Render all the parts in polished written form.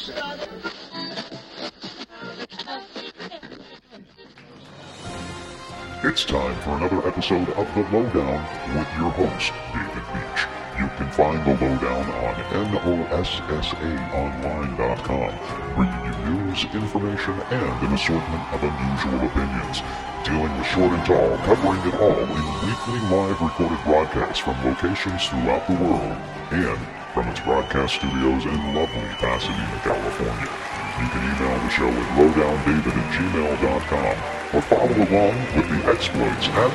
It's time for another episode of The Lowdown with your host, David Beach. You can find The Lowdown on NOSSAonline.com, bringing you news, information, and an assortment of unusual opinions. Dealing with short and tall, covering it all in weekly live recorded broadcasts from locations throughout the world, and from its broadcast studios in lovely Pasadena, California. You can email the show at lowdowndavid@gmail.com or follow along with the exploits at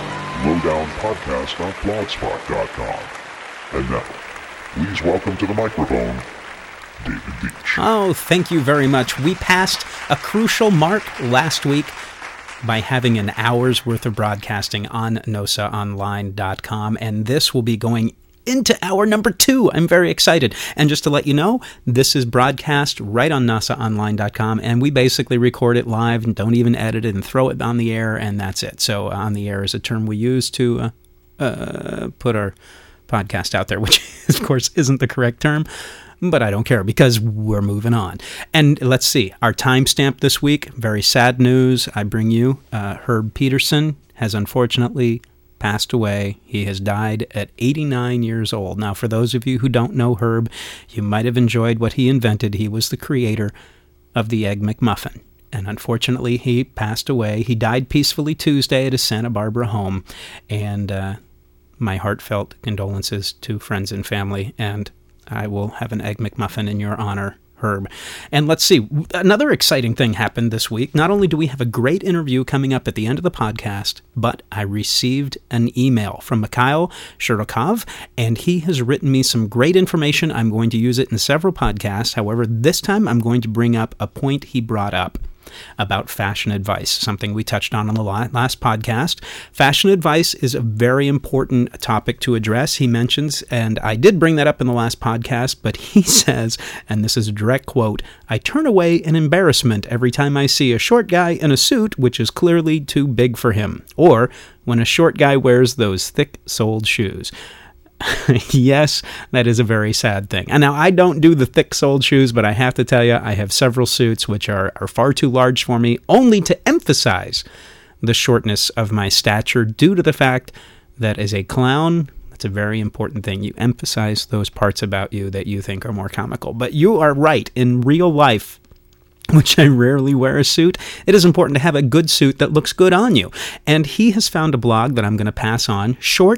lowdownpodcast.blogspot.com. And now, please welcome to the microphone, David Beach. Oh, thank you very much. We passed a crucial mark last week by having an hour's worth of broadcasting on NOSAonline.com, and this will be going into hour number 2. I'm very excited. And just to let you know, this is broadcast right on NOSAonline.com, and we basically record it live and don't even edit it and throw it on the air, and that's it. So on the air is a term we use to put our podcast out there, which of course isn't the correct term, but I don't care because we're moving on. And let's see, our timestamp this week, very sad news. I bring you Herb Peterson has unfortunately passed away. He has died at 89 years old. Now, for those of you who don't know Herb, you might have enjoyed what he invented. He was the creator of the Egg McMuffin. And unfortunately, he passed away. He died peacefully Tuesday at his Santa Barbara home. And my heartfelt condolences to friends and family. And I will have an Egg McMuffin in your honor, Herb. And let's see, another exciting thing happened this week. Not only do we have a great interview coming up at the end of the podcast, but I received an email from Mikhail Shirokov, and he has written me some great information. I'm going to use it in several podcasts. However, this time I'm going to bring up a point he brought up about fashion advice, something we touched on the last podcast. Fashion advice is a very important topic to address, he mentions, and I did bring that up in the last podcast, but he says, and this is a direct quote, "I turn away in embarrassment every time I see a short guy in a suit which is clearly too big for him, or when a short guy wears those thick-soled shoes." Yes, that is a very sad thing. And now I don't do the thick-soled shoes, but I have to tell you, I have several suits which are far too large for me, only to emphasize the shortness of my stature due to the fact that as a clown, that's a very important thing. You emphasize those parts about you that you think are more comical. But you are right. In real life, which I rarely wear a suit, it is important to have a good suit that looks good on you. And he has found a blog that I'm going to pass on,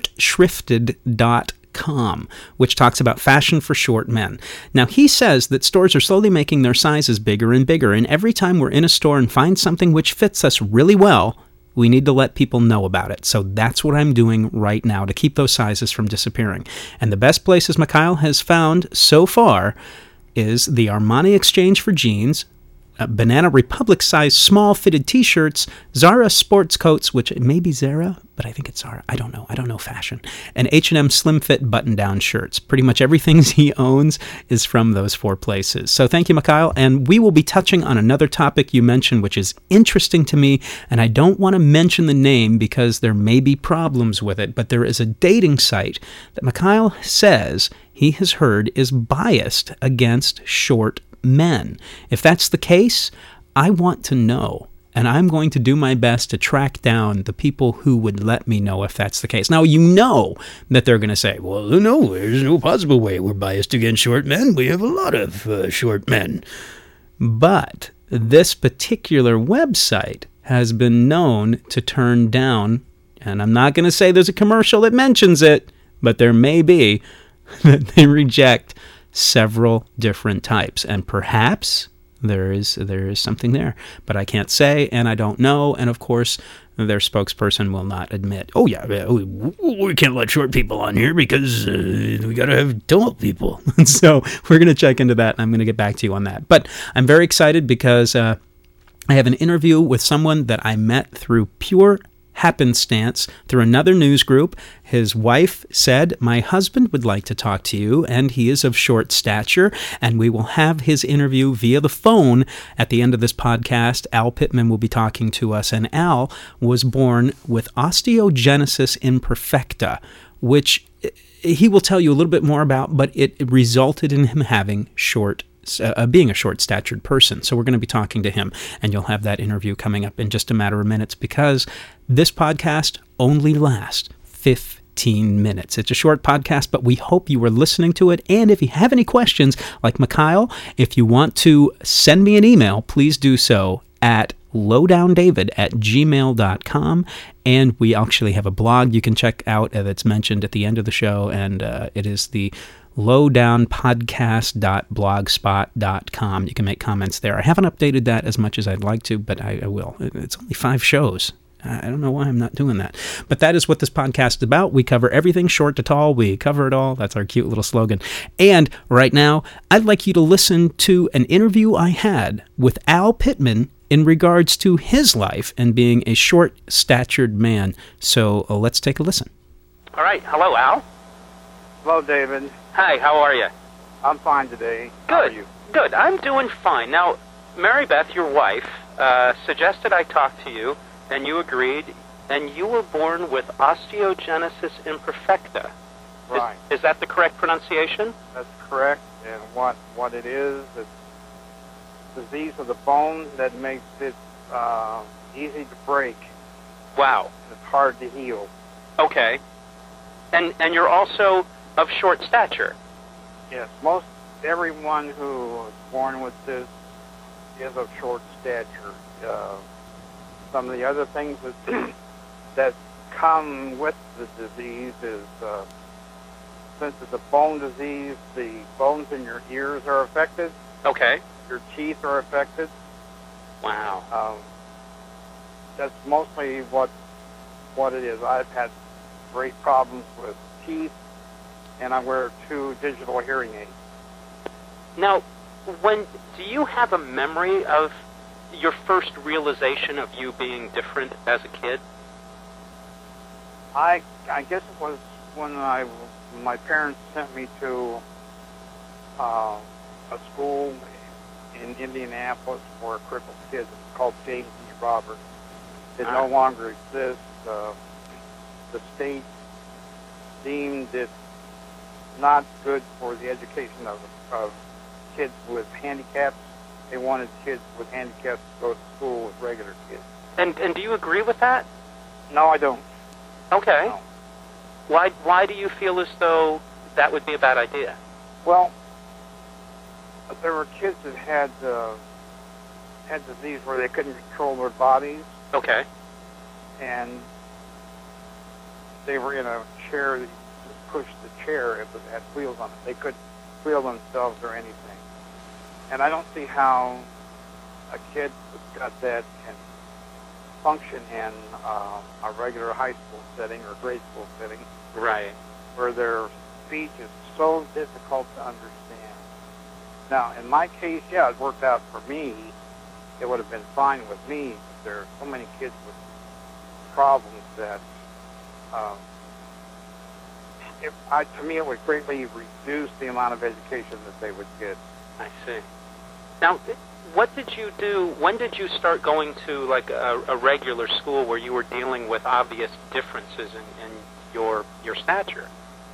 shortshifted.com, which talks about fashion for short men. Now, he says that stores are slowly making their sizes bigger and bigger, and every time we're in a store and find something which fits us really well, we need to let people know about it. So that's what I'm doing right now to keep those sizes from disappearing. And the best places Mikhail has found so far is the Armani Exchange for jeans, Banana Republic size small fitted t-shirts, Zara sports coats, which may be Zara, but I think it's Zara. I don't know fashion. And H&M slim fit button-down shirts. Pretty much everything he owns is from those 4 places. So thank you, Mikhail. And we will be touching on another topic you mentioned, which is interesting to me. And I don't want to mention the name because there may be problems with it, but there is a dating site that Mikhail says he has heard is biased against short men. If that's the case, I want to know, and I'm going to do my best to track down the people who would let me know if that's the case. Now, you know that they're going to say, well, no, there's no possible way we're biased against short men. We have a lot of short men. But this particular website has been known to turn down, and I'm not going to say there's a commercial that mentions it, but there may be, that they reject several different types, and perhaps there is something there, but I can't say, and I don't know, and of course their spokesperson will not admit, oh yeah, we can't let short people on here because we gotta have tall people. So we're gonna check into that, and I'm gonna get back to you on that. But I'm very excited because I have an interview with someone that I met through pure happenstance through another news group. His wife said, "My husband would like to talk to you, and he is of short stature," and we will have his interview via the phone at the end of this podcast. Al Pittman will be talking to us, and Al was born with osteogenesis imperfecta, which he will tell you a little bit more about, but it resulted in him having short being a short-statured person. So we're going to be talking to him, and you'll have that interview coming up in just a matter of minutes, because this podcast only lasts 15 minutes. It's a short podcast, but we hope you were listening to it. And if you have any questions, like Mikhail, if you want to send me an email, please do so at lowdowndavid@gmail.com. And we actually have a blog you can check out that's mentioned at the end of the show, and it is the lowdownpodcast.blogspot.com. You can make comments there. I haven't updated that as much as I'd like to, but I will. It's only 5 shows. I don't know why I'm not doing that. But that is what this podcast is about. We cover everything short to tall. We cover it all. That's our cute little slogan. And right now, I'd like you to listen to an interview I had with Al Pittman in regards to his life and being a short-statured man. So let's take a listen. All right. Hello, Al. Hello, David. Hi, how are you? I'm fine today. Good. How are you? Good. I'm doing fine. Now, Mary Beth, your wife, suggested I talk to you, and you agreed, and you were born with osteogenesis imperfecta. Right. Is that the correct pronunciation? That's correct. And what it is, it's disease of the bones that makes it easy to break. Wow. It's hard to heal. Okay. And you're also of short stature. Yes. Most everyone who is born with this is of short stature. Some of the other things that come with the disease is, since it's a bone disease, the bones in your ears are affected. Okay. Your teeth are affected. Wow. That's mostly what it is. I've had great problems with teeth, and I wear 2 digital hearing aids. Now, do you have a memory of your first realization of you being different as a kid? I guess it was when my parents sent me to a school in Indianapolis for crippled kids. It's called James E. Roberts. It no longer exists. The state deemed it not good for the education of kids with handicaps. They wanted kids with handicaps to go to school with regular kids. And do you agree with that? No, I don't. Okay. No. Why do you feel as though that would be a bad idea? Well, there were kids that had disease where they couldn't control their bodies, Okay. and they were in a chair that you just pushed the chair if it had wheels on it. They couldn't wheel themselves or anything. And I don't see how a kid who's got that can function in a regular high school setting or grade school setting, Right. where their speech is so difficult to understand. Now, in my case, yeah, it worked out for me. It would have been fine with me, but there are so many kids with problems that, to me, it would greatly reduce the amount of education that they would get. I see. Now, what did you do? When did you start going to like a regular school where you were dealing with obvious differences in your stature?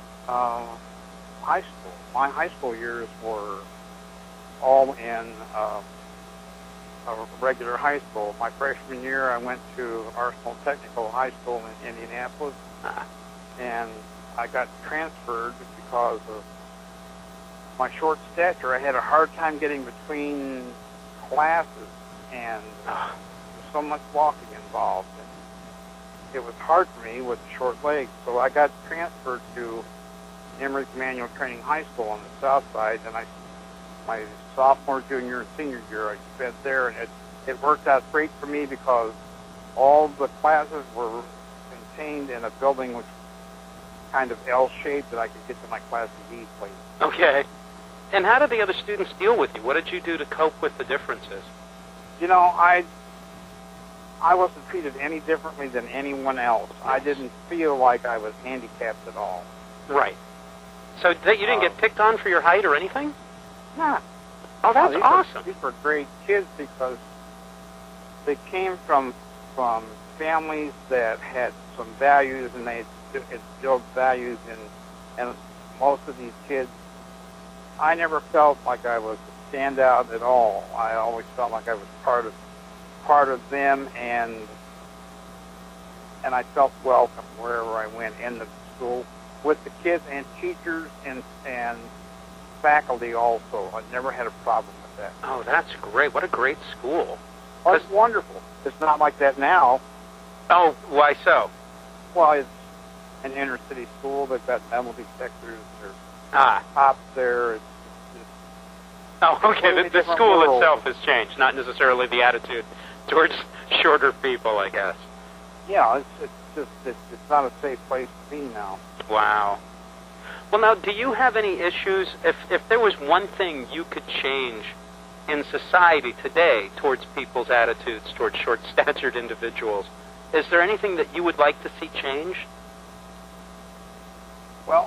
High school. My high school years were all in a regular high school. My freshman year, I went to Arsenal Technical High School in Indianapolis, and I got transferred because of my short stature. I had a hard time getting between classes, and there's so much walking involved. And it was hard for me with short legs, so I got transferred to Emmerich Manual Training High School on the south side, and my sophomore, junior, and senior year I spent there, and it worked out great for me because all the classes were contained in a building which was kind of L-shaped, that I could get to my classes easily. Okay. And how did the other students deal with you? What did you do to cope with the differences? You know, I wasn't treated any differently than anyone else. I didn't feel like I was handicapped at all. Right. So you didn't get picked on for your height or anything? Nah. Oh, that's awesome. These were great kids because they came from families that had some values, and they instilled values in most of these kids. I never felt like I was stand out at all. I always felt like I was part of them, and I felt welcome wherever I went in the school with the kids and teachers and faculty also. I never had a problem with that. Oh, that's great. What a great school. Oh, it's wonderful. It's not like that now. Oh, why so? Well, it's an inner city school. They've got metal detectors. There's Ah. cops there. It's Oh, okay. Totally The different school world. itself has changed, not necessarily the attitude towards shorter people, I guess. yeah, it's not a safe place to be now. Wow. Well, now, do you have any issues, if there was one thing you could change in society today towards people's attitudes towards short-statured individuals, is there anything that you would like to see change? Well,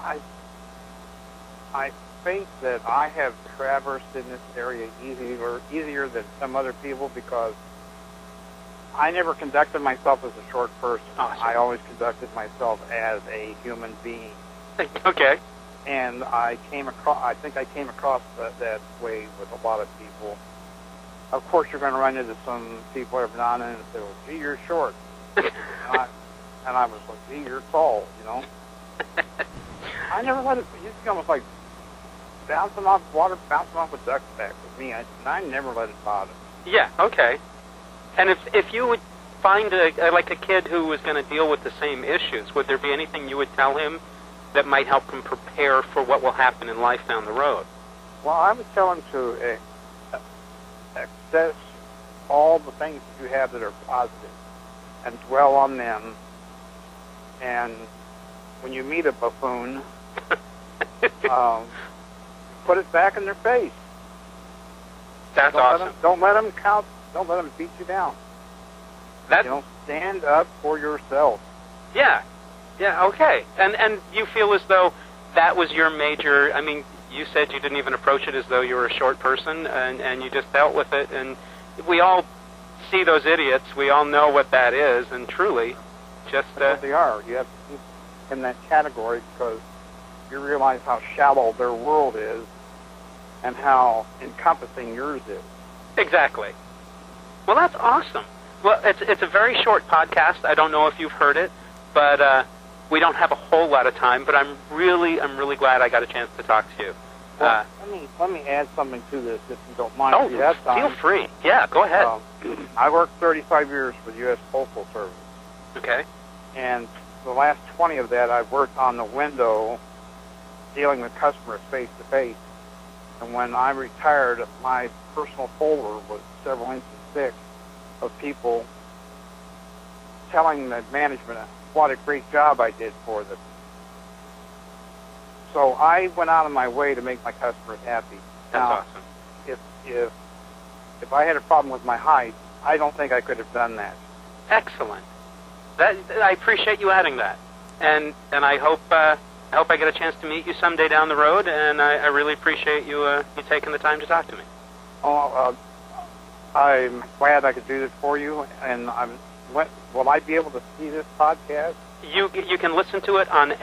I think that I have traversed in this area easier than some other people because I never conducted myself as a short person. Awesome. I always conducted myself as a human being. Okay. And I think I came across that way with a lot of people. Of course, you're going to run into some people every now and then and say, well, gee, you're short. and I was like, gee, you're tall, you know. I never let it, it used to be almost like bouncing off a duck's back with me. I never let it bother me. Yeah, okay. And if you would find a kid who was going to deal with the same issues, would there be anything you would tell him that might help him prepare for what will happen in life down the road? Well, I would tell him to access all the things that you have that are positive and dwell on them. And when you meet a buffoon, put it back in their face. That's awesome. Don't let them beat you down. Stand up for yourself. Yeah, okay. And you feel as though that was your major, I mean, you said you didn't even approach it as though you were a short person, and you just dealt with it, and we all see those idiots, we all know what that is, and truly, just... That's what they are. You have to keep in that category because you realize how shallow their world is and how encompassing yours is. Exactly. Well, that's awesome. Well, it's a very short podcast. I don't know if you've heard it, but we don't have a whole lot of time. But I'm really glad I got a chance to talk to you. Well, let me add something to this, if you don't mind. Oh, if you have time. Feel free. Yeah, go ahead. I worked 35 years for the U.S. Postal Service, Okay. and the last 20 of that I've worked on the window, dealing with customers face to face. And when I retired, my personal folder was several inches thick of people telling the management what a great job I did for them. So I went out of my way to make my customers happy. That's Now, awesome. if I had a problem with my height, I don't think I could have done that. Excellent. I appreciate you adding that, and I hope I get a chance to meet you someday down the road. And I really appreciate you taking the time to talk to me. I'm glad I could do this for you. And will I be able to see this podcast? You can listen to it on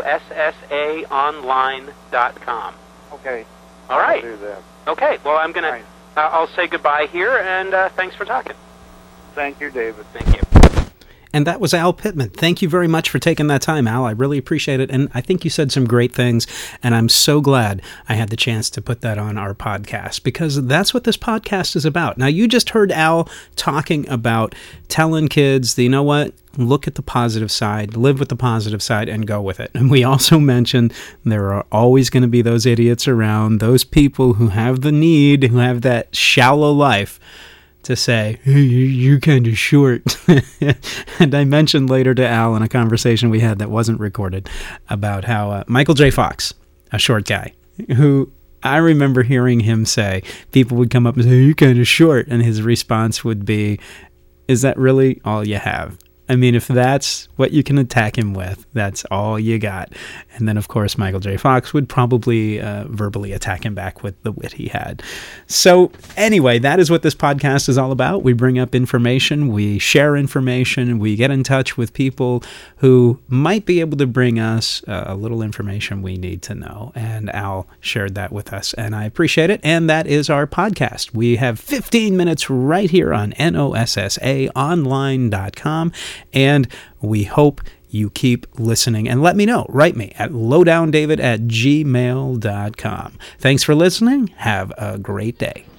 nossaonline.com. Okay. All right. I'll do that. Okay. Well, I'm gonna. Right. I'll say goodbye here, and thanks for talking. Thank you, David. Thank you. And that was Al Pittman. Thank you very much for taking that time, Al. I really appreciate it. And I think you said some great things. And I'm so glad I had the chance to put that on our podcast, because that's what this podcast is about. Now, you just heard Al talking about telling kids, you know what? Look at the positive side, live with the positive side, and go with it. And we also mentioned there are always going to be those idiots around, those people who have the need, who have that shallow life, to say, hey, you're kind of short. And I mentioned later to Al in a conversation we had that wasn't recorded about how Michael J. Fox, a short guy, who I remember hearing him say, people would come up and say, you're kind of short. And his response would be, is that really all you have? I mean, if that's what you can attack him with, that's all you got. And then, of course, Michael J. Fox would probably verbally attack him back with the wit he had. So anyway, that is what this podcast is all about. We bring up information, we share information, we get in touch with people who might be able to bring us a little information we need to know. And Al shared that with us, and I appreciate it. And that is our podcast. We have 15 minutes right here on NOSSAonline.com. And we hope you keep listening, and let me know. Write me at lowdowndavid@gmail.com. Thanks for listening. Have a great day.